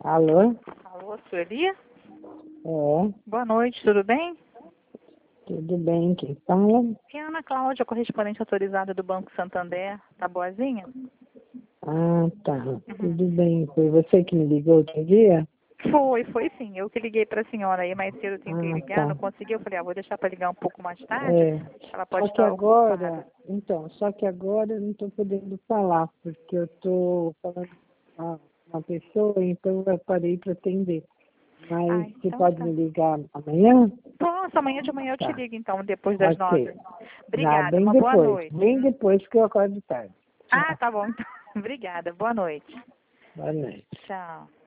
Alô? Alô, Sueli? É, Boa noite, tudo bem? tudo bem, quem fala? Aqui é a Ana Cláudia, correspondente autorizada do Banco Santander. Tá boazinha? Ah, tá, tudo bem. Foi você que me ligou outro dia? Foi sim. Eu que liguei pra senhora aí, mais cedo eu tentei Ah, ligar, não tá. consegui. Eu falei, vou deixar pra ligar um pouco mais tarde. É, Ela só pode que estar agora, ocupada. eu não estou podendo falar, porque eu estou falando com uma pessoa, então eu parei para atender. Ah, Mas você então pode tá. me ligar amanhã? Pronto, amanhã de manhã eu te Tá, ligo então, depois das 9. ok. Não, Obrigada, uma boa noite. bem depois que eu acordo tarde. Ah, Tchau, tá bom então. Obrigada, boa noite. boa noite. Tchau.